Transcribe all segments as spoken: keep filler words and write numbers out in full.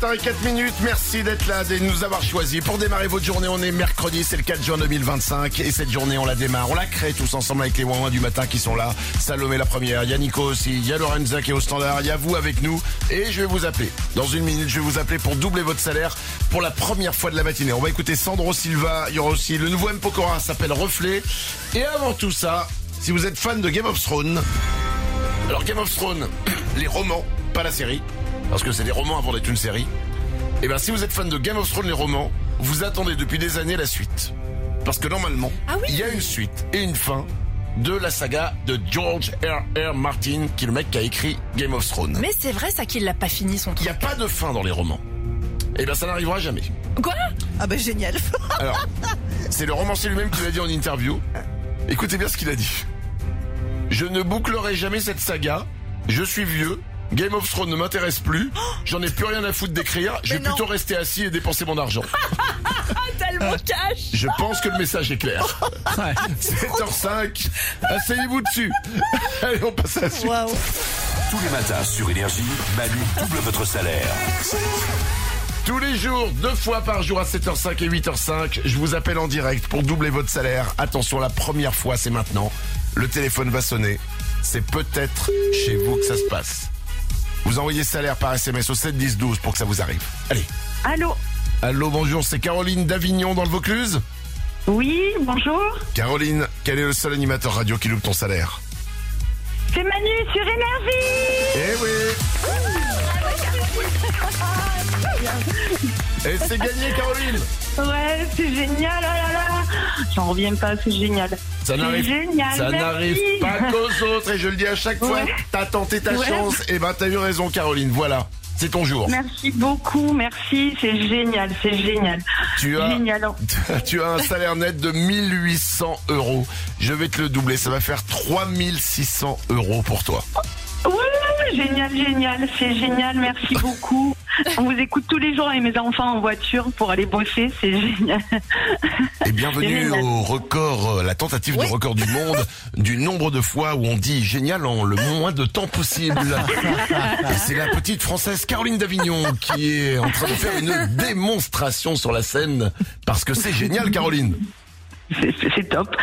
sept heures zéro quatre minutes, merci d'être là, de nous avoir choisis. Pour démarrer votre journée, on est mercredi, c'est le quatre juin deux mille vingt-cinq. Et cette journée, on la démarre, on la crée tous ensemble avec les ouin-ouin du matin qui sont là. Salomé la première, il y a Nico aussi, il y a Lorenza qui est au standard, il y a vous avec nous. Et je vais vous appeler. Dans une minute, je vais vous appeler pour doubler votre salaire pour la première fois de la matinée. On va écouter Sandro Silva, il y aura aussi le nouveau M. Pokora, s'appelle Reflet. Et avant tout ça, si vous êtes fan de Game of Thrones... Alors Game of Thrones, les romans, pas la série, parce que c'est des romans avant d'être une série. Et bien si vous êtes fan de Game of Thrones, les romans, vous attendez depuis des années la suite. Parce que normalement, ah oui. il y a une suite et une fin de la saga de George R. R. Martin, qui est le mec qui a écrit Game of Thrones. Mais c'est vrai ça qu'il l'a pas fini son truc. Il n'y a pas de fin dans les romans. Et bien ça n'arrivera jamais. Quoi ? Ah bah génial. Alors, c'est le romancier lui-même qui l'a dit en interview. Écoutez bien ce qu'il a dit. Je ne bouclerai jamais cette saga. Je suis vieux. Game of Thrones ne m'intéresse plus. J'en ai plus rien à foutre d'écrire. Je vais non. plutôt rester assis et dépenser mon argent. Tellement cash. Je pense que le message est clair. sept heures cinq. Asseyez-vous dessus. Allez, on passe à la suite. Waouh. Tous les matins sur Énergie, Manu double votre salaire. Tous les jours, deux fois par jour à sept heures cinq et huit heures cinq, je vous appelle en direct pour doubler votre salaire. Attention, la première fois, c'est maintenant. Le téléphone va sonner. C'est peut-être chez vous que ça se passe. Vous envoyez salaire par S M S au sept dix douze pour que ça vous arrive. Allez. Allô ? Allô, bonjour, c'est Caroline d'Avignon dans le Vaucluse ? Oui, bonjour. Caroline, quel est le seul animateur radio qui loupe ton salaire ? C'est Manu sur Énergie. Eh oui. Et c'est gagné, Caroline. Ouais, c'est génial, oh là là. J'en reviens pas, c'est génial. Ça C'est n'arrive, génial, ça merci. n'arrive pas qu'aux autres, et je le dis à chaque fois, Ouais. t'as tenté ta Ouais. chance, et ben t'as eu raison, Caroline, voilà, c'est ton jour. Merci beaucoup, merci, c'est génial, c'est génial. Tu as, Génial. tu as un salaire net de mille huit cents euros. Je vais te le doubler, ça va faire trois mille six cents euros pour toi. Ouais, génial, génial, c'est génial, merci beaucoup. On vous écoute tous les jours avec mes enfants en voiture pour aller bosser, c'est génial. Et bienvenue C'est génial. au record, euh, la tentative Oui. de record du monde, du nombre de fois où on dit génial en le moins de temps possible. Et c'est la petite française Caroline d'Avignon qui est en train de faire une démonstration sur la scène parce que c'est génial, Caroline. C'est, c'est- c'est top.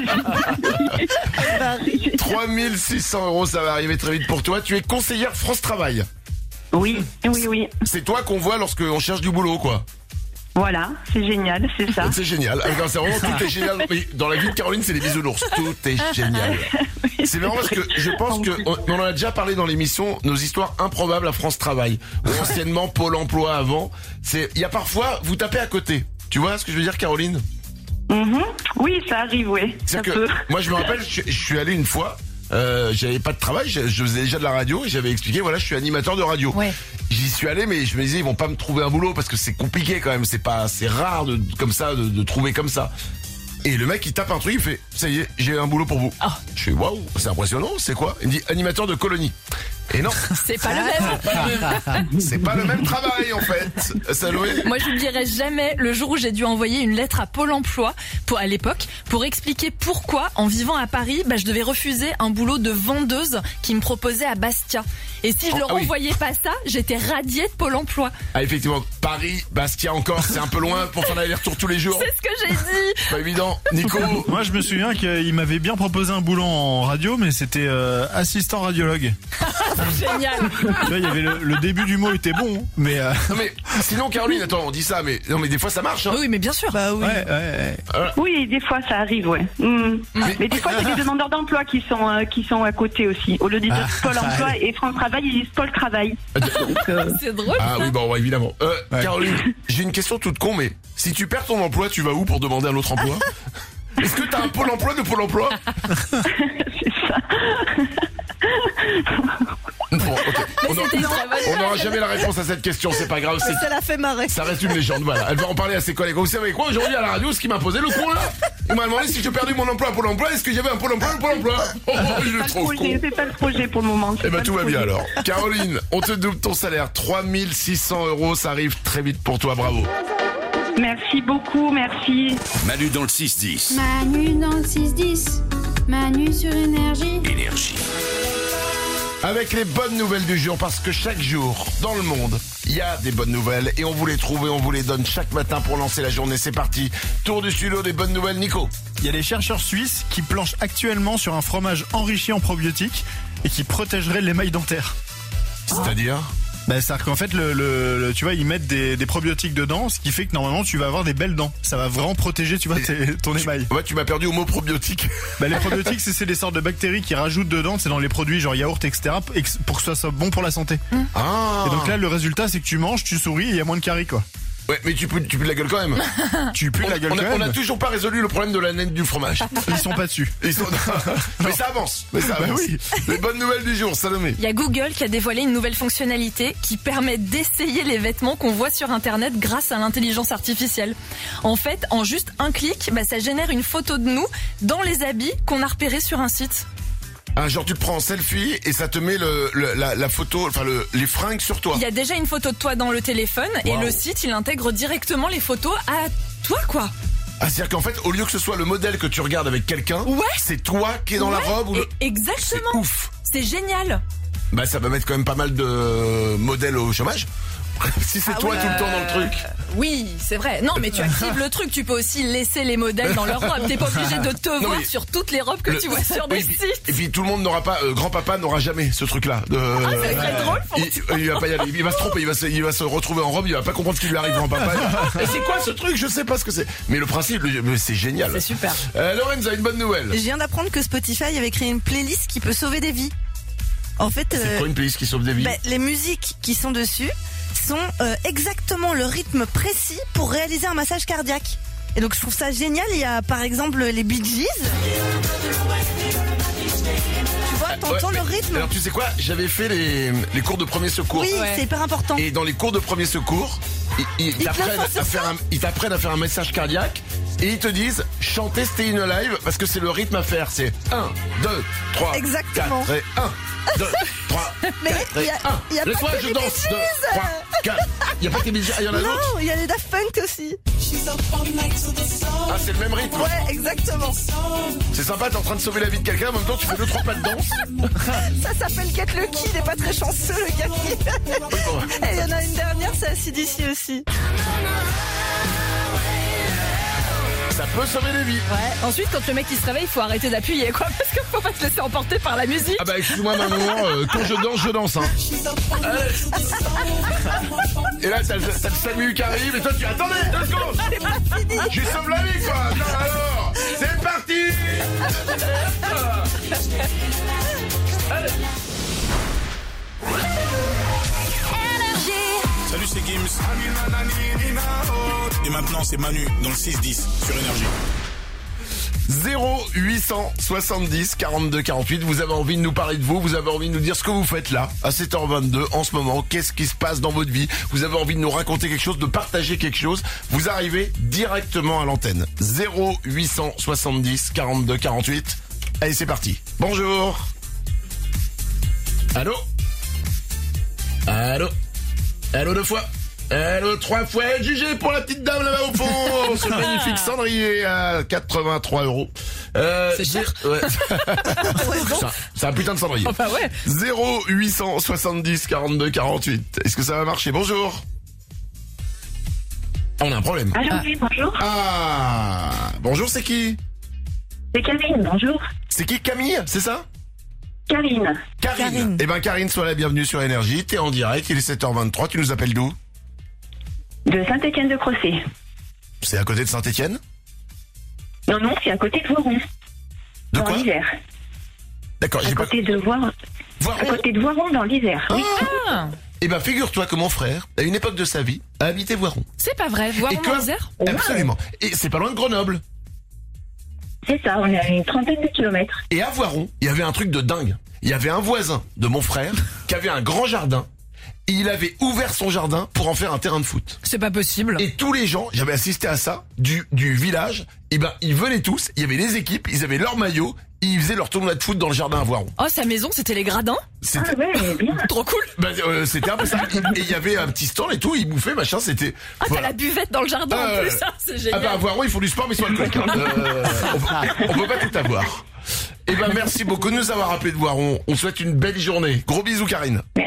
trois mille six cents euros, ça va arriver très vite pour toi. Tu es conseillère France Travail. Oui, oui, oui. C'est toi qu'on voit lorsqu'on cherche du boulot, quoi. Voilà, c'est génial, c'est ça. C'est génial. Ah, non, c'est vraiment, tout est génial. Mais dans la vie de Caroline, c'est les bisounours. Tout est génial. C'est marrant parce que je pense que on, on en a déjà parlé dans l'émission, nos histoires improbables à France Travail. Ou anciennement Pôle Emploi avant. C'est, il y a parfois, vous tapez à côté. Tu vois ce que je veux dire, Caroline? Mhm. Oui, ça arrive, oui. Ça C'est-à-dire peut. que moi, je me rappelle, je, je suis allé une fois. Euh, j'avais pas de travail, je, je faisais déjà de la radio et j'avais expliqué, voilà, je suis animateur de radio. Ouais. J'y suis allé, mais je me disais, ils vont pas me trouver un boulot parce que c'est compliqué quand même, c'est pas, c'est rare de, comme ça, de, de trouver comme ça. Et le mec, il tape un truc, il fait, ça y est, j'ai un boulot pour vous. Oh. Je fais, waouh, c'est impressionnant, c'est quoi? Il me dit, animateur de colonie. Et non, C'est pas le même. c'est pas le même travail en fait. Salomé. Moi, j'oublierai jamais le jour où j'ai dû envoyer une lettre à Pôle Emploi pour à l'époque pour expliquer pourquoi, en vivant à Paris, bah, je devais refuser un boulot de vendeuse qui me proposait à Bastia. Et si je Oh, leur ah oui. envoyais pas ça, j'étais radiée de Pôle Emploi. Ah, effectivement, Paris, Bastia encore, c'est un peu loin pour faire l'aller-retour tous les jours. C'est ce que j'ai dit. Pas évident. Nico. Moi, je me souviens qu'il m'avait bien proposé un boulot en radio, mais c'était euh, assistant radiologue. Génial. Tu vois, il y avait le, le début du mot était bon, mais euh, Non mais, sinon Caroline, attends, on dit ça, mais, non mais des fois ça marche, hein. Oui, mais bien sûr. Bah oui. ouais, ouais, ouais. Oui, des fois ça arrive, ouais. Mhm. Mais- Mais des fois, c'est des demandeurs d'emploi qui sont euh, qui sont à côté aussi. Au lieu de dire Pôle Emploi et France Travail, ils disent Pôle Travail. Donc, euh, C'est drôle. Ah oui, bon, ouais, évidemment. Euh, Ouais. Caroline, j'ai une question toute con, mais si tu perds ton emploi, tu vas où pour demander un autre emploi? Est-ce que t'as un pôle emploi de pôle emploi? c'est ça. Bon, ok. On C'était une très bonne on n'aura jamais la réponse à cette question, c'est pas grave, c'est- Ça l'a fait marrer. ça reste une légende, voilà. Elle va en parler à ses collègues. Vous savez quoi, aujourd'hui à la radio, ce qui m'a posé le con là? Il m'a demandé si je perdais mon emploi à Pôle emploi, est-ce que j'avais un Pôle emploi ou Pôle emploi? Oh, oh, je le Pas le trouve con. projet, c'est pas le projet pour le moment. c'est Eh ben pas tout le va bien projet. alors. Caroline, on te double ton salaire, trois mille six cents euros, ça arrive très vite pour toi, bravo. Merci beaucoup, merci. Manu dans le six dix. Manu dans le six dix, Manu sur Énergie. Énergie. Avec les bonnes nouvelles du jour, parce que chaque jour, dans le monde, il y a des bonnes nouvelles et on vous les trouve et on vous les donne chaque matin pour lancer la journée. C'est parti. Tour du studio des bonnes nouvelles, Nico. Il y a des chercheurs suisses qui planchent actuellement sur un fromage enrichi en probiotiques et qui protégerait l'émail dentaire. C'est-à-dire Bah, c'est-à-dire qu'en fait, le, le, le- tu vois, ils mettent des, des probiotiques dedans, ce qui fait que normalement, tu vas avoir des belles dents. Ça va vraiment protéger, tu vois, tes- ton émail. Ouais, tu m'as perdu au mot probiotique. Bah, les probiotiques, c'est, c'est des sortes de bactéries qui rajoutent dedans, c'est dans les produits genre yaourt, et cetera, ex- pour que ça soit bon pour la santé. Ah. Et donc là, le résultat, c'est que tu manges, tu souris et il y a moins de caries, quoi. Ouais, mais tu pues, tu pues de la gueule quand même. Tu pues On, la gueule on a, quand on a même. toujours pas résolu le problème de la naine du fromage. Ils sont pas dessus. Ils sont... mais ça avance. Mais ça Bah avance. oui. Les bonnes nouvelles du jour, Salomé. Il y a Google qui a dévoilé une nouvelle fonctionnalité qui permet d'essayer les vêtements qu'on voit sur Internet grâce à l'intelligence artificielle. En fait, en juste un clic, bah, ça génère une photo de nous dans les habits qu'on a repérés sur un site. Ah, genre tu te prends en selfie et ça te met le, le- la, la photo, enfin le, les fringues sur toi. Il y a déjà une photo de toi dans le téléphone et Wow. le site, il intègre directement les photos à toi, quoi. Ah, c'est-à-dire qu'en fait, au lieu que ce soit le modèle que tu regardes avec quelqu'un, Ouais. c'est toi qui es dans la Ouais, robe ou le... et- C'est Exactement. ouf. C'est génial. Bah ça va mettre quand même pas mal de modèles au chômage. Si c'est Ah toi oui, tout le temps dans le truc. Oui, c'est vrai. Non, mais tu actives le truc. Tu peux aussi laisser les modèles dans leur robe. T'es pas obligé de te Non, voir mais sur toutes les robes que Le- tu vois sur des Oui, puis- sites. Et puis tout le monde n'aura pas, euh, grand-papa n'aura jamais ce truc-là. De... Ah, ça serait drôle pour il, il va pas y aller. Il va se tromper. Il va se, il va se retrouver en robe. Il va pas comprendre ce qui lui arrive, grand-papa. Et c'est quoi ce truc? Je sais pas ce que c'est. Mais le principe, le- c'est génial. C'est super. Euh, Lorenz a une bonne nouvelle. Je viens d'apprendre que Spotify avait créé une playlist qui peut sauver des vies. En fait, C'est euh, quoi une playlist qui sauve des vies? bah, les musiques qui sont dessus sont euh, exactement le rythme précis pour réaliser un massage cardiaque. Et donc je trouve ça génial. Il y a par exemple les Bee Gees. Tu vois, t'entends Ouais, le mais- rythme. Alors tu sais quoi? J'avais fait les, les cours de premier secours. Oui, Ouais. c'est hyper important. Et dans les cours de premier secours, ils, ils te le t'apprennent font sur à faire un, ils t'apprennent à faire un message cardiaque et ils te disent chantez Stay in Alive parce que c'est le rythme à faire. C'est un, deux, trois, Exactement. quatre, et un, deux, trois, Mais quatre, il y et a- un. il y a pas Laisse-moi, que je les danse. Bee deux, Gees. trois, quatre. Il y a pas que les Bee Gees, ah, il y en a d'autres. Non, il y a les Daft Punk aussi. Ah, c'est le même rythme. Ouais, exactement. C'est sympa, t'es en train de sauver la vie de quelqu'un, en même temps tu fais deux, trois pas de danse. Ça s'appelle Get Lucky. Il est pas très chanceux, le gars. Et il y en a une dernière, c'est A C D C aussi. Ça peut sauver des vies. Ouais. Ensuite, quand le mec il se réveille, il faut arrêter d'appuyer, quoi, parce qu'il faut pas se laisser emporter par la musique. Ah bah excuse-moi maman, euh, quand je danse, je danse hein. Allez. Et là t'as, le- t'as le SAMU qui arrive et toi tu attendez deux secondes. Je lui sauve la vie quoi. Non, alors, c'est parti. Allez. Salut, c'est Gims. Et maintenant, c'est Manu dans le six dix sur Énergie. zéro huit cent soixante-dix quarante-deux quarante-huit. Vous avez envie de nous parler de vous, vous avez envie de nous dire ce que vous faites là, à sept heures vingt-deux, en ce moment, qu'est-ce qui se passe dans votre vie, vous avez envie de nous raconter quelque chose, de partager quelque chose, vous arrivez directement à l'antenne. zéro huit cent soixante-dix quarante-deux quarante-huit. Allez, c'est parti. Bonjour. Allô? Allô? Allô deux fois? Allô trois fois? Jugé pour la petite dame là-bas au fond. Ce magnifique cendrier à quatre-vingt-trois euros. Euh, C'est cher. Ouais. C'est un- C'est un putain de cendrier. Oh bah ouais. zéro huit cent soixante-dix quarante-deux quarante-huit. Est-ce que ça va marcher? Bonjour. Ah, on a un problème. Allô, oui, bonjour. Ah, bonjour, c'est qui? C'est Karine, bonjour. C'est qui? Camille, c'est ça? Karine, Karine. Karine. Eh ben Karine, sois la bienvenue sur Énergie. T'es en direct, il est sept heures vingt-trois. Tu nous appelles d'où? de Saint-Étienne-de-Crossé. C'est à côté de Saint-Étienne? Non, non, c'est à côté de Voiron, De dans quoi? l'Isère. D'accord, À j'ai pas... côté de Voiron, Voir. à côté de Voiron, dans l'Isère. Oui. Ah, Eh ben figure-toi que mon frère, à une époque de sa vie, a habité Voiron. c'est pas vrai. Voir Et en que- Isère. Absolument. Et c'est pas loin de Grenoble. C'est ça, on est à une trentaine de kilomètres. Et à Voiron, il y avait un truc de dingue. Il y avait un voisin de mon frère qui avait un grand jardin. Et il avait ouvert son jardin pour en faire un terrain de foot. C'est pas possible. Et tous les gens, j'avais assisté à ça, du, du village, et ben ils venaient tous, il y avait les équipes, ils avaient leur maillot, et ils faisaient leur tournoi de foot dans le jardin à Voiron. Oh, sa maison, c'était les gradins. Ah C'était, ouais, bien. Trop cool. ben, euh, c'était un peu ça. Et il y avait un petit stand et tout, ils bouffaient, machin, c'était... Ah, voilà. t'as la buvette dans le jardin Euh, en plus, ça, c'est Ah génial. bah à Voiron, ils font du sport mais ils sont alcooliques. Hein. Euh, on, peut- on peut pas tout avoir. Eh ben merci beaucoup de nous avoir appelé de Voiron. On souhaite une belle journée. Gros bisous Karine. Merci.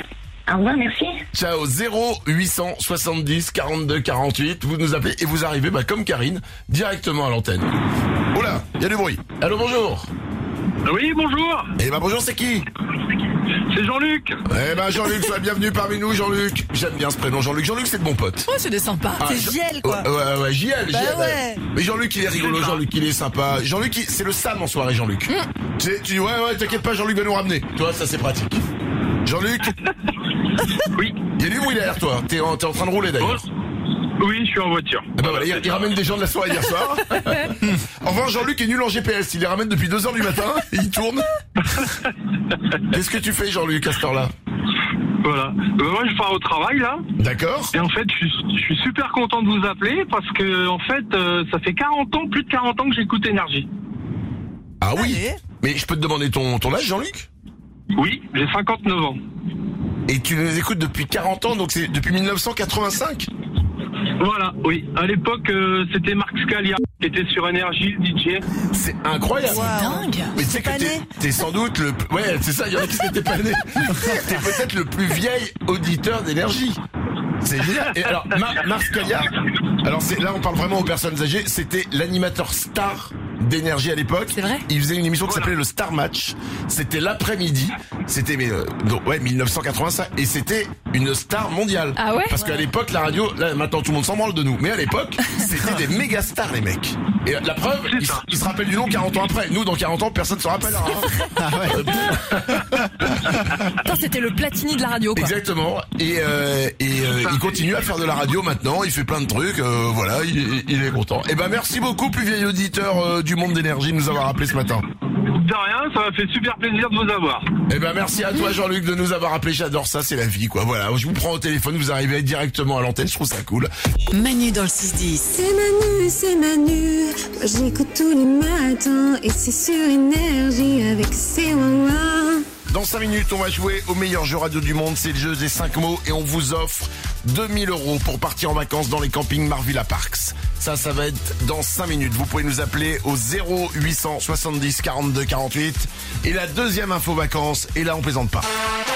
Au revoir, merci. Ciao, zéro huit cent soixante-dix quarante-deux quarante-huit. Vous nous appelez et vous arrivez, bah, comme Karine, directement à l'antenne. Oh là, il y a du bruit. Allô, bonjour. Oui, bonjour. Eh ben bonjour, c'est qui? C'est Jean-Luc. Eh ben Jean-Luc, sois bienvenue parmi nous, Jean-Luc. J'aime bien ce prénom, Jean-Luc. Jean-Luc, c'est de mon pote. Oh, c'est des sympas. Ah, C'est Jean- J L, quoi. Ouais, ouais, ouais, J L, Bah J L. ouais. Mais Jean-Luc, il est rigolo, Jean-Luc, il est sympa. Jean-Luc, il- c'est le Sam en soirée, Jean-Luc. Tu sais, tu dis, ouais, ouais, t'inquiète pas, Jean-Luc va nous ramener. Toi, ça, c'est pratique. Jean-Luc, Oui. il y a du bruit derrière toi. T'es en, t'es en train de rouler, d'ailleurs. Oui, je suis en voiture. Eh ben voilà, il, il ramène des gens de la soirée hier soir. En revanche, Jean-Luc est nul en G P S. Il les ramène depuis deux heures du matin et il tourne. Qu'est-ce que tu fais, Jean-Luc, à cette heure-là? Voilà. Euh, moi, je pars au travail, là. D'accord. Et en fait, je suis, je suis super content de vous appeler parce que, en fait, euh, ça fait quarante ans, plus de quarante ans que j'écoute Énergie. Ah oui. Allez. Mais je peux te demander ton, ton âge, Jean-Luc? Oui, j'ai cinquante-neuf ans. Et tu nous écoutes depuis quarante ans, donc c'est depuis mille neuf cent quatre-vingt-cinq. Voilà, oui. À l'époque, euh, c'était Marc Scalia qui était sur Énergie, le D J. C'est incroyable. Waouh. Dingue. Mais tu sais que Pas t'es, né. t'es sans doute le... Ouais, c'est ça, il y en a qui n'étaient pas nés. T'es peut-être le plus vieil auditeur d'Énergie. C'est génial. Et alors, Mar- Marc Scalia, alors c'est, là on parle vraiment aux personnes âgées, c'était l'animateur star d'Énergie à l'époque. C'est vrai. Il faisait une émission qui s'appelait le Star Match. C'était l'après-midi. C'était mais euh, donc, ouais mille neuf cent quatre-vingt-cinq et c'était une star mondiale. Ah ouais. Parce qu'à l'époque la radio, là maintenant tout le monde s'en branle de nous, mais à l'époque c'était des méga stars les mecs. Et la preuve, ils se, ils se rappellent du nom quarante ans après. Nous dans quarante ans personne se rappellera. Hein. Putain, c'était le Platini de la radio, quoi. Exactement. Et, euh, et euh, il continue à faire de la radio maintenant. Il fait plein de trucs. Euh, voilà, il, il est content. Et ben merci beaucoup, plus vieil auditeur euh, du monde d'Énergie, de nous avoir appelé ce matin. De rien, ça m'a fait super plaisir de vous avoir. Eh ben merci à toi Jean-Luc de nous avoir appelé. J'adore ça, c'est la vie quoi. Voilà, je vous prends au téléphone, vous arrivez directement à l'antenne. Je trouve ça cool. Manu dans le six dix. C'est Manu, c'est Manu. Moi, j'écoute tous les matins et c'est sur Énergie avec ses wawa. Dans cinq minutes, on va jouer au meilleur jeu radio du monde. C'est le jeu des cinq mots et on vous offre deux mille euros pour partir en vacances dans les campings Marvilla Parks. Ça, ça va être dans cinq minutes. Vous pouvez nous appeler au zéro huit cent soixante-dix quarante-deux quarante-huit. Et la deuxième info vacances, et là on plaisante pas.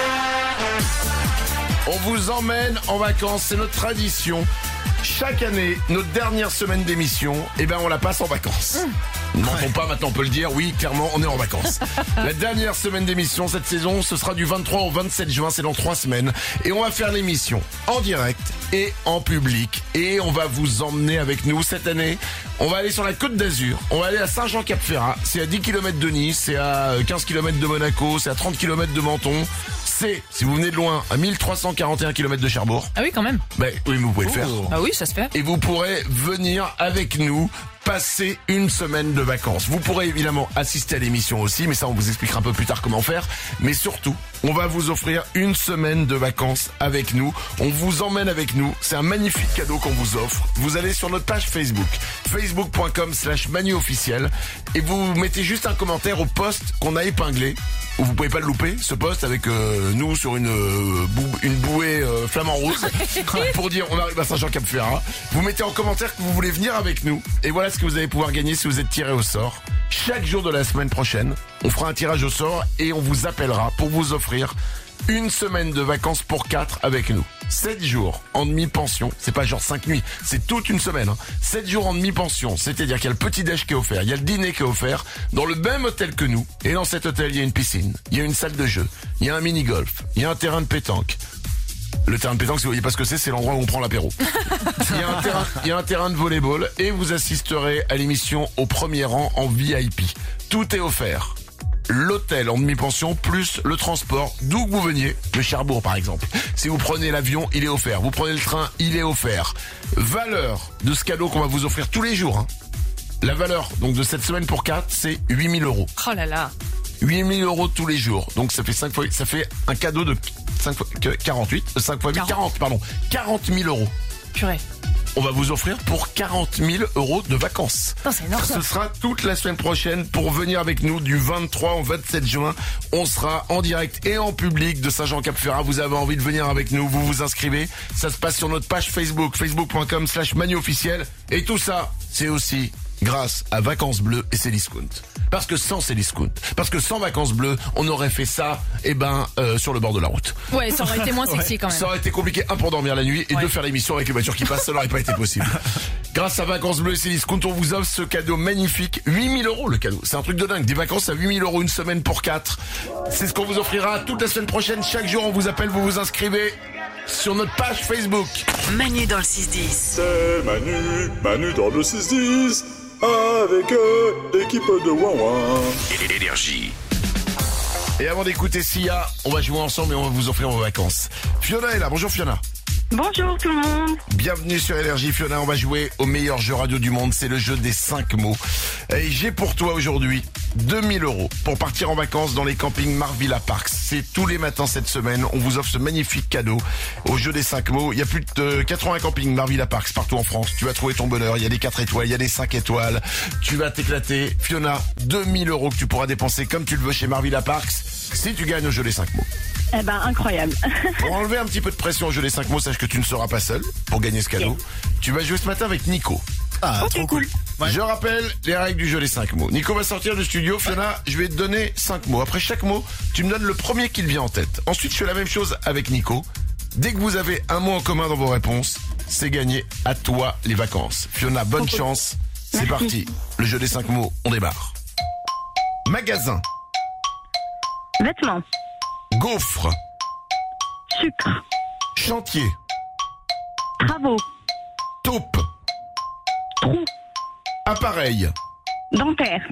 On vous emmène en vacances, c'est notre tradition. Chaque année, notre dernière semaine d'émission, eh ben on la passe en vacances. Ne mentons pas, maintenant on peut le dire, oui, clairement, on est en vacances. La dernière semaine d'émission cette saison, ce sera du vingt-trois au vingt-sept juin, c'est dans trois semaines. Et on va faire l'émission en direct et en public. Et on va vous emmener avec nous cette année. On va aller sur la Côte d'Azur, on va aller à Saint-Jean-Cap-Ferrat. C'est à dix kilomètres de Nice, c'est à quinze kilomètres de Monaco, c'est à trente kilomètres de Menton. C'est, si vous venez de loin, à mille trois cent quarante et un kilomètres de Cherbourg. Ah oui, quand même. Ben oui, mais vous pouvez le faire. Ah oui, ça se fait. Et vous pourrez venir avec nous passer une semaine de vacances. Vous pourrez évidemment assister à l'émission aussi, mais ça on vous expliquera un peu plus tard comment faire. Mais surtout, on va vous offrir une semaine de vacances avec nous. On vous emmène avec nous. C'est un magnifique cadeau qu'on vous offre. Vous allez sur notre page Facebook, facebook.com slash Manu officiel, et vous mettez juste un commentaire au post qu'on a épinglé. Où vous pouvez pas le louper, ce post avec euh, nous sur une euh, bou- une bouée euh, flamant rose pour dire on arrive à Saint-Jean-Cap-Ferrat. Vous mettez en commentaire que vous voulez venir avec nous et voilà ce que vous allez pouvoir gagner si vous êtes tiré au sort. Chaque jour de la semaine prochaine, on fera un tirage au sort et on vous appellera pour vous offrir une semaine de vacances pour quatre avec nous. sept jours en demi-pension, c'est pas genre cinq nuits, c'est toute une semaine. Hein. sept jours en demi-pension, c'est-à-dire qu'il y a le petit-déj qui est offert, il y a le dîner qui est offert, dans le même hôtel que nous. Et dans cet hôtel, il y a une piscine, il y a une salle de jeu, il y a un mini-golf, il y a un terrain de pétanque. Le terrain de pétanque, si vous voyez pas ce que c'est, c'est l'endroit où on prend l'apéro. Il y a un terrain, il y a un terrain de volleyball et vous assisterez à l'émission au premier rang en V I P. Tout est offert. L'hôtel en demi-pension plus le transport d'où que vous veniez, de Cherbourg par exemple. Si vous prenez l'avion, il est offert. Vous prenez le train, il est offert. Valeur de ce cadeau qu'on va vous offrir tous les jours. Hein. La valeur donc de cette semaine pour quatre, c'est huit mille euros. Oh là là. huit mille euros tous les jours. Donc ça fait cinq fois, ça fait un cadeau de cinq fois, quarante-huit, cinq fois huit, quarante, pardon. quarante mille euros. Purée. On va vous offrir pour quarante mille euros de vacances. Putain, c'est énorme. Ce sera toute la semaine prochaine pour venir avec nous du vingt-trois au vingt-sept juin. On sera en direct et en public de Saint-Jean-Cap-Ferrat. Vous avez envie de venir avec nous, vous vous inscrivez. Ça se passe sur notre page Facebook, facebook.com slash Manu officiel. Et tout ça, c'est aussi grâce à Vacances Bleues et Cdiscount. Parce que sans Cdiscount, parce que sans Vacances Bleues, on aurait fait ça, eh ben, euh, sur le bord de la route. Ouais, ça aurait été moins sexy quand même. Ça aurait été compliqué, un, pour dormir la nuit, et Ouais. deux, faire l'émission avec les voitures qui passent, ça n'aurait pas été possible. Grâce à Vacances Bleues et Cdiscount, on vous offre ce cadeau magnifique, huit mille euros le cadeau. C'est un truc de dingue, des vacances à huit mille euros une semaine pour quatre. C'est ce qu'on vous offrira toute la semaine prochaine. Chaque jour, on vous appelle, vous vous inscrivez sur notre page Facebook. Manu dans le six dix. C'est Manu, Manu dans le six dix, avec euh, l'équipe de Wawa. Énergie. Et avant d'écouter Sia, on va jouer ensemble et on va vous offrir vos vacances. Fiona est là, bonjour Fiona. Bonjour tout le monde. Bienvenue sur Énergie Fiona, on va jouer au meilleur jeu radio du monde, c'est le jeu des cinq mots. Et j'ai pour toi aujourd'hui deux mille euros pour partir en vacances dans les campings Marvilla Parks. C'est tous les matins cette semaine, on vous offre ce magnifique cadeau au jeu des cinq mots. Il y a plus de quatre-vingts campings Marvilla Parks partout en France. Tu vas trouver ton bonheur, il y a des quatre étoiles, il y a des cinq étoiles. Tu vas t'éclater. Fiona, deux mille euros que tu pourras dépenser comme tu le veux chez Marvilla Parks si tu gagnes au jeu des cinq mots. Eh ben, incroyable. Pour enlever un petit peu de pression au jeu des cinq mots, sache que tu ne seras pas seul pour gagner ce cadeau. Tu vas jouer ce matin avec Nico. Ah, Ok, trop cool. cool. Ouais. Je rappelle les règles du jeu des cinq mots. Nico va sortir du studio. Fiona, je vais te donner cinq mots. Après chaque mot, tu me donnes le premier qui te vient en tête. Ensuite, je fais la même chose avec Nico. Dès que vous avez un mot en commun dans vos réponses, c'est gagné. À toi les vacances. Fiona, bonne chance. C'est Merci. parti. Le jeu des cinq mots, on démarre. Magasin, Vêtements, gaufre, sucre, chantier, travaux, taupe, trou, appareil. dentaire.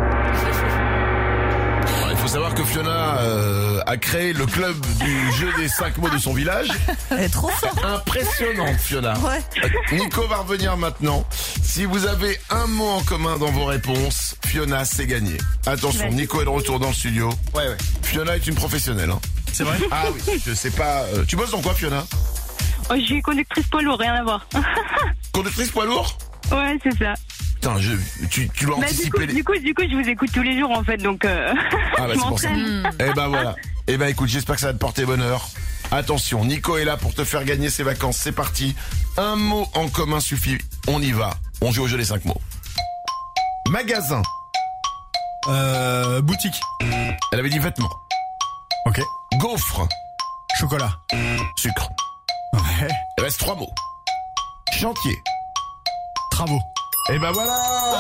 Alors, il faut savoir que Fiona euh, a créé le club du jeu des cinq mots de son village. Elle est trop forte. Impressionnante, Fiona. Ouais. Euh, Nico va revenir maintenant. Si vous avez un mot en commun dans vos réponses, Fiona, c'est gagné. Attention, Vas-y. Nico est de retour dans le studio. Ouais, ouais. Fiona est une professionnelle. Hein. C'est vrai? Ah oui, je sais pas. euh, tu bosses dans quoi, Fiona? Oh, je suis conductrice poids lourd, rien à voir. Conductrice poids lourd? Ouais, c'est ça. Putain, je, tu, tu dois Bah, du, coup, anticiper les... du coup, du coup, je vous écoute tous les jours en fait, donc euh, Ah bah je c'est pour ça. m'entraîne. Eh ben voilà. Eh ben écoute, j'espère que ça va te porter bonheur. Attention, Nico est là pour te faire gagner ses vacances. C'est parti. Un mot en commun suffit. On y va. On joue au jeu des cinq mots. Magasin. Euh, boutique. Elle avait dit vêtements. Ok. Gaufre. Chocolat. Sucre. Ouais. Il reste trois mots. Chantier. Travaux. Et ben voilà.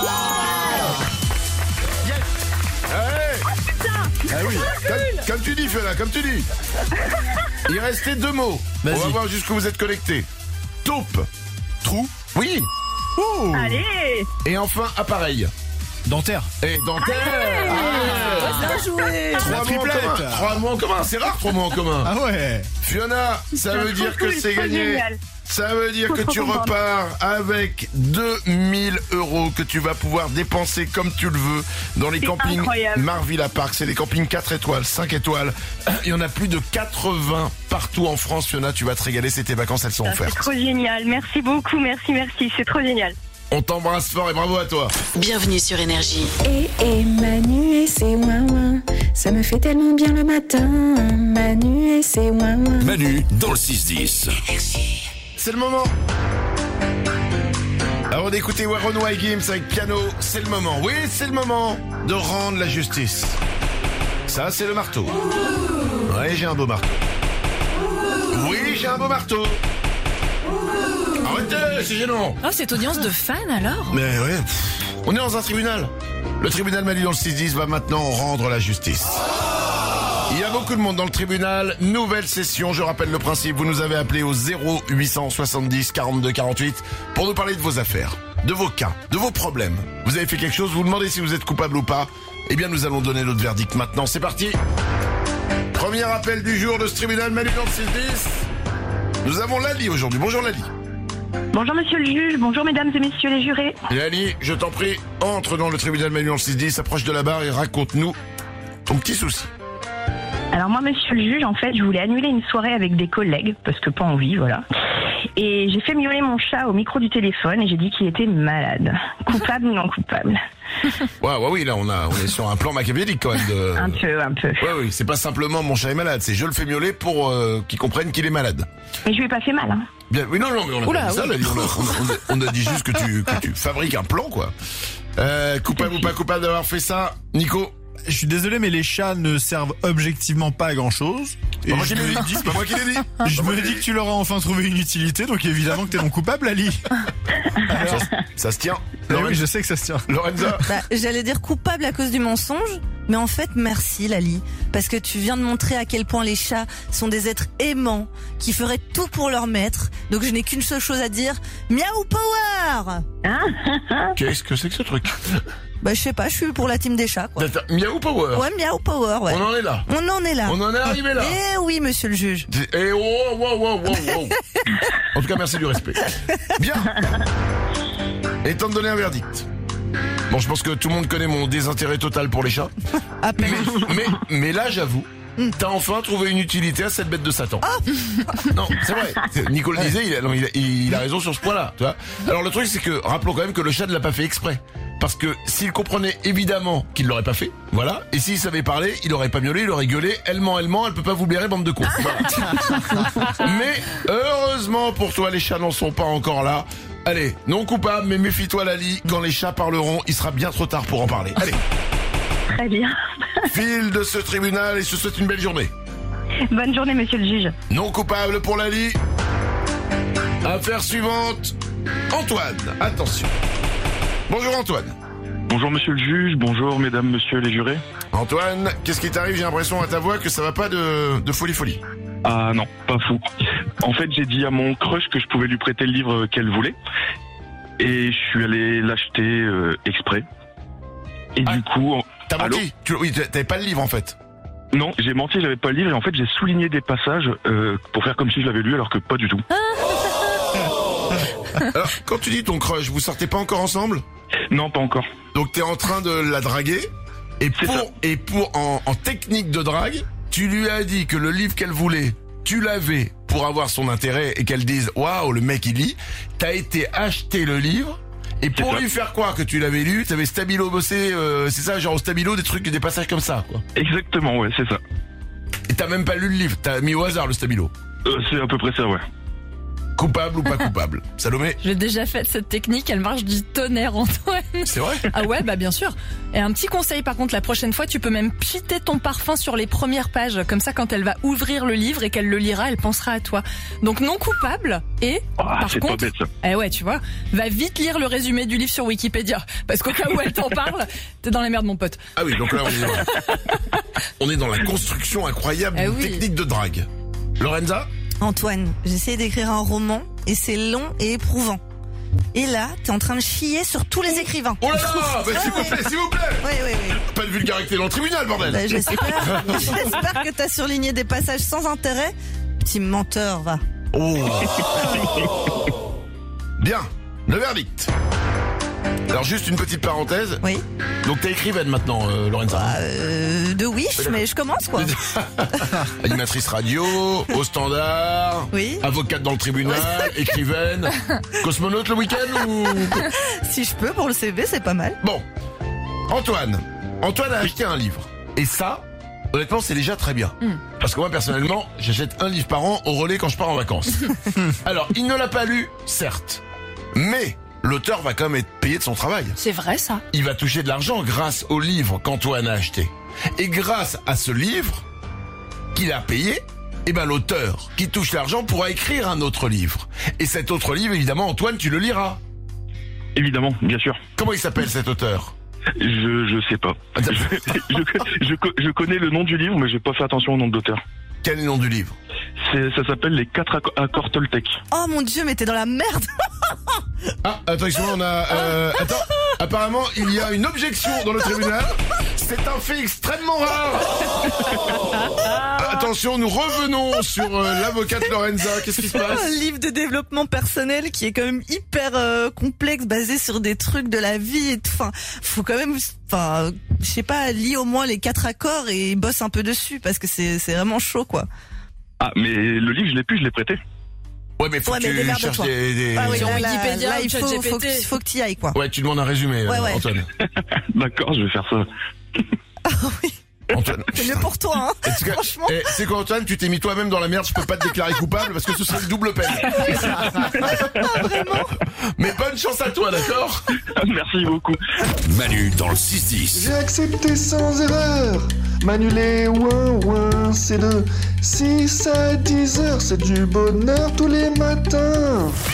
Yes. Ouais. Ah oui. Comme, comme tu dis, Fiona, comme tu dis. Il restait deux mots. On Vas-y. va voir jusqu'où vous êtes connectés. Taupe. Trou. Oui. Oh. Allez. Et enfin, appareil. Dentaire. Et dentaire. Ah. Bien joué. Trois La mots en triplette. commun. Trois mots en commun. C'est rare, trois mots en commun. Ah ouais. Fiona, ça C'est veut trop dire que cool, c'est trop gagné. génial. Ça veut dire Trop, que trop tu contente. repars avec deux mille euros que tu vas pouvoir dépenser comme tu le veux dans les C'est campings incroyable. Marvilla Park. C'est des campings quatre étoiles, cinq étoiles. Il y en a plus de quatre-vingts partout en France. Fiona, tu vas te régaler. C'est tes vacances, elles sont Ah, c'est offertes. trop génial. Merci beaucoup, merci, merci. C'est trop génial. On t'embrasse fort et bravo à toi. Bienvenue sur Énergie. Et, et Manu et c'est ouin ouin, ça me fait tellement bien le matin. Manu et c'est ouin ouin. Manu dans le six dix. C'est le moment. Avant d'écouter Warren White Games avec piano, c'est le moment. Oui, c'est le moment de rendre la justice. Ça, c'est le marteau. Ouais, j'ai un beau marteau. Oui, j'ai un beau marteau. Arrêtez, c'est gênant. Oh, cette audience de fans alors? Mais ouais, pff, on est dans un tribunal. Le tribunal Manu dans le six dix va maintenant rendre la justice. Il y a beaucoup de monde dans le tribunal. Nouvelle session, je rappelle le principe. Vous nous avez appelé au zéro huit cent soixante-dix quarante-deux quarante-huit pour nous parler de vos affaires, de vos cas, de vos problèmes. Vous avez fait quelque chose, vous vous demandez si vous êtes coupable ou pas. Eh bien, nous allons donner notre verdict maintenant. C'est parti. Premier appel du jour de ce tribunal Manu dans le six dix. Nous avons Lali aujourd'hui. Bonjour Lali. Bonjour monsieur le juge, bonjour mesdames et messieurs les jurés. Lali, je t'en prie, entre dans le tribunal Manu dans le six dix, approche de la barre et raconte-nous ton petit souci. Alors moi monsieur le juge, en fait, je voulais annuler une soirée avec des collègues, parce que pas envie, voilà. Et j'ai fait miauler mon chat au micro du téléphone et j'ai dit qu'il était malade. Coupable ou non coupable? Ouais, ouais, oui, là on a, on est sur un plan machiavélique quand même. De... Un peu, un peu. Ouais, oui, c'est pas simplement mon chat est malade, c'est je le fais miauler pour euh, qu'il comprenne qu'il est malade. Mais je lui ai pas fait mal, hein. Bien, oui, non, non, mais on a Oula, pas dit ça, oui. Lali, on, a, on, a, on a dit juste que tu, que tu fabriques un plan, quoi. Euh, coupable ou pas coupable d'avoir fait ça, Nico? Je suis désolé, mais les chats ne servent objectivement pas à grand chose. C'est pas moi qui l'ai dit, c'est pas moi qui l'ai dit. Je me dis que tu leur as enfin trouvé une utilité, donc évidemment que t'es mon coupable, Ali. Ça, ça se tient. Eh oui, je sais que ça se tient. Lorenza? Bah, j'allais dire coupable à cause du mensonge, mais en fait, merci Lali, parce que tu viens de montrer à quel point les chats sont des êtres aimants, qui feraient tout pour leur maître. Donc je n'ai qu'une seule chose à dire, miaou power. Qu'est-ce que c'est que ce truc? Bah je sais pas, je suis pour la team des chats, quoi. Miaou power. Ouais, miaou power, ouais. On en est là. On en est là. On en est arrivé là. Eh oui, monsieur le juge. Eh oh, wow, wow, wow, wow. En tout cas, merci du respect. Bien. Et temps de donner un verdict. Bon, je pense que tout le monde connaît mon désintérêt total pour les chats. À peine. Mais, mais, mais là, j'avoue, t'as enfin trouvé une utilité à cette bête de Satan. Oh non, c'est vrai. Nico le disait, il a, non, il, a, il a raison sur ce point-là. Tu vois. Alors le truc, c'est que rappelons quand même que le chat ne l'a pas fait exprès. Parce que s'il comprenait évidemment qu'il l'aurait pas fait, voilà. Et s'il savait parler, il aurait pas miaulé, il aurait gueulé. Elle ment, elle ment, elle peut pas vous blairer, bande de cons. Voilà. Mais heureusement pour toi, les chats n'en sont pas encore là. Allez, non coupable, mais méfie-toi Lali, quand les chats parleront, il sera bien trop tard pour en parler. Allez. Très bien. File de ce tribunal et je te souhaite une belle journée. Bonne journée, monsieur le juge. Non coupable pour Lali. Affaire suivante. Antoine, attention. Bonjour Antoine. Bonjour monsieur le juge, bonjour mesdames, messieurs les jurés. Antoine, qu'est-ce qui t'arrive? J'ai l'impression à ta voix que ça va pas de, de folie folie. Ah non, pas fou. En fait, j'ai dit à mon crush que je pouvais lui prêter le livre qu'elle voulait. Et je suis allé l'acheter euh, exprès. Et ah, du coup... T'as menti tu, Oui, t'avais pas le livre en fait. Non, j'ai menti, j'avais pas le livre. Et en fait, j'ai souligné des passages euh, pour faire comme si je l'avais lu alors que pas du tout. Alors, quand tu dis ton crush, vous sortez pas encore ensemble? Non, pas encore. Donc t'es en train de la draguer et pour et pour en, en technique de drague, tu lui as dit que le livre qu'elle voulait, tu l'avais pour avoir son intérêt et qu'elle dise waouh le mec il lit. T'as été acheter le livre et pour lui faire croire que tu l'avais lu, t'avais stabilo bossé, euh, c'est ça, genre au stabilo des trucs, des passages comme ça quoi. Exactement, ouais, c'est ça. Et t'as même pas lu le livre, t'as mis au hasard le stabilo. Euh, c'est à peu près ça, ouais. Coupable ou pas coupable? Salomé? J'ai déjà fait cette technique, elle marche du tonnerre, Antoine. C'est vrai? Ah ouais, bah bien sûr. Et un petit conseil par contre, la prochaine fois, tu peux même piter ton parfum sur les premières pages. Comme ça, quand elle va ouvrir le livre et qu'elle le lira, elle pensera à toi. Donc non coupable et, ah, par c'est contre, pas bête, ça. Eh ouais, tu vois, va vite lire le résumé du livre sur Wikipédia. Parce qu'au cas où elle t'en parle, t'es dans la merde, mon pote. Ah oui, donc là, on est dans, on est dans la construction incroyable eh d'une oui. technique de drague. Lorenza? Antoine, j'essaie d'écrire un roman et c'est long et éprouvant. Et là, t'es en train de chier sur tous les écrivains. Oh là là, bah, s'il vous plaît, s'il vous plaît. Oui, oui, oui. Pas de vulgarité dans le tribunal, bordel. Bah, j'espère, j'espère que t'as surligné des passages sans intérêt. Petit menteur, va. Oh. Bien, le verdict. Alors juste une petite parenthèse. Oui. Donc t'es écrivaine maintenant, euh, Lorenza. Bah, euh, de Wish, mais je commence quoi. Animatrice radio, au standard, oui. Avocate dans le tribunal, écrivaine, cosmonaute le week-end ou... Si je peux, pour le C V, c'est pas mal. Bon, Antoine. Antoine a acheté un livre. Et ça, honnêtement, c'est déjà très bien. Mm. Parce que moi, personnellement, j'achète un livre par an au relais quand je pars en vacances. Alors, il ne l'a pas lu, certes. Mais... l'auteur va quand même être payé de son travail. C'est vrai ça. Il va toucher de l'argent grâce au livre qu'Antoine a acheté. Et grâce à ce livre qu'il a payé, eh ben l'auteur qui touche l'argent pourra écrire un autre livre. Et cet autre livre, évidemment, Antoine, tu le liras. Évidemment, bien sûr. Comment il s'appelle cet auteur? Je je sais pas. je, je, je, je connais le nom du livre, mais j'ai pas fait attention au nom de l'auteur. Quel est le nom du livre? C'est, ça s'appelle Les quatre accords, accords Toltec. Oh mon Dieu, mais t'es dans la merde. Ah, attends, excuse-moi, on a... Euh, attends, apparemment, il y a une objection dans le tribunal. C'est un fait extrêmement rare. Attention, nous revenons sur euh, l'avocate Lorenza. Qu'est-ce qui se passe? Un livre de développement personnel qui est quand même hyper euh, complexe, basé sur des trucs de la vie et tout. Enfin, faut quand même... Enfin, je sais pas, lis au moins les quatre accords et bosse un peu dessus, parce que c'est, c'est vraiment chaud, quoi. Ah, mais le livre, je l'ai plus, je l'ai prêté. Ouais, mais faut ouais, que mais tu cherches des... des... Ah oui, sur là, Wikipédia, là, il faut, faut, faut, que, faut que tu y ailles, quoi. Ouais, tu demandes un résumé, ouais, euh, ouais. Antoine. D'accord, je vais faire ça. Ah oui. Antoine. C'est mieux pour toi, hein. En tout cas, Franchement. eh, c'est quoi, Antoine, tu t'es mis toi-même dans la merde, je peux pas te déclarer coupable parce que ce serait une double peine. Ah, vraiment. Mais bonne chance à toi, d'accord? Merci beaucoup. Manu dans le six dix. J'ai accepté sans erreur. Manuler, ouin, ouin, c'est de six à dix heures. C'est du bonheur tous les matins.